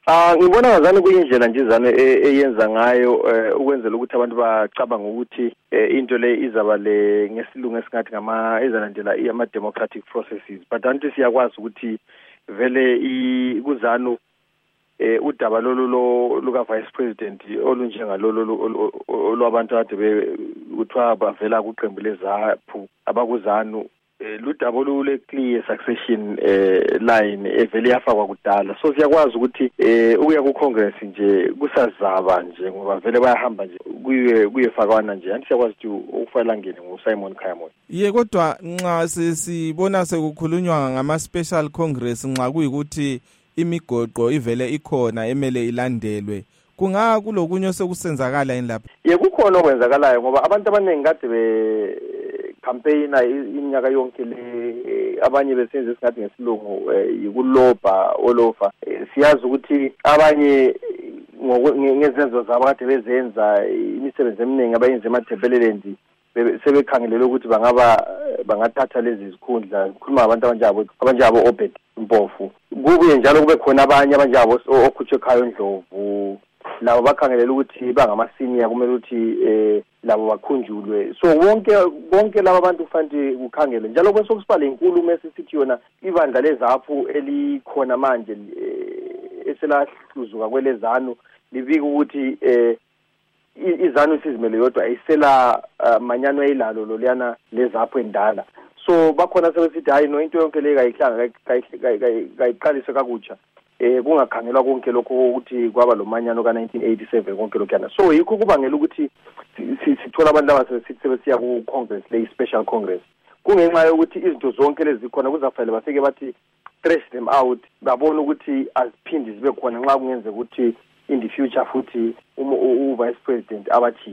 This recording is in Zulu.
Ngibona ngazani kuyindlela nje izane eyenza ngayo ukwenzela ukuthi abantu bacabanga ukuthi into le izaba le ngesilungu esingathi izalandela ama democratic processes, but anti siyakwazi ukuthi vele kuzanu udaba lolo luka vice president olunjengalolo olwabantu kade kuthiwa bavela kuqembu lezaphu abakuzanu ludaba olule clear succession line evele yafakwa kudala. So siyakwazi ukuthi ukuya ku Congress nje kusazaba nje ngoba vele bayahamba nje kuyefakwana nje. Anti siyakwazi ukuthi ukufayela ngene ngoSimon Khaya. Kodwa nxa sibona sekukhulunywa ngama special congress nxa kuyikuthi imigoqo ivele ikhona emele ilandelwe, kunga kulokunye osekusenzakala yini lapha? Kukhona okwenzakalayo ngoba abantu abaningi kade campaigner iminyaka yonke le abanye besenze isingathi ngesilungu yikuloba olofa. Siyazi ukuthi abanye ngezenzo zabo kade bezenza imisebenzi eminingi abayenza eMathebeleland sebekhangelele ukuthi bangathatha lezi zikhundla. Kukhuluma abantu abanjabo Obed Mpofu, kubuye njalo kube khona abanye abanjabo okhutshwe Khayo Ndlovu, labo bakhangelela ukuthi bangama senior kumele ukuthi labo bakhunjulwe. So bonke laba bantu kufanele kukhangele njalo kwesokusibala inkulumo esisithi yona ibandla lezaphu elikhona manje eselahluzuka kwelezanu libika ukuthi izanu isizimele yodwa ayisela manyano eyilalo loliyana lezaphu endala. So bakhona sebesithi hayi no into yonke le kayiqaliswe kakutsha kungakhangelwa konke lokho ukuthi kwaba lo manyano ka1987 konke lokho yana. So yikho kubangela ukuthi sithola abantu abasithi sebesiya ku Congress le special congress kungenxa yokuthi izinto zonke lezi khona kuzafanele bafike bathi trash them out, babona ukuthi aziphindi zibe khona nxa kungenzeka ukuthi in the future futhi vice president abathi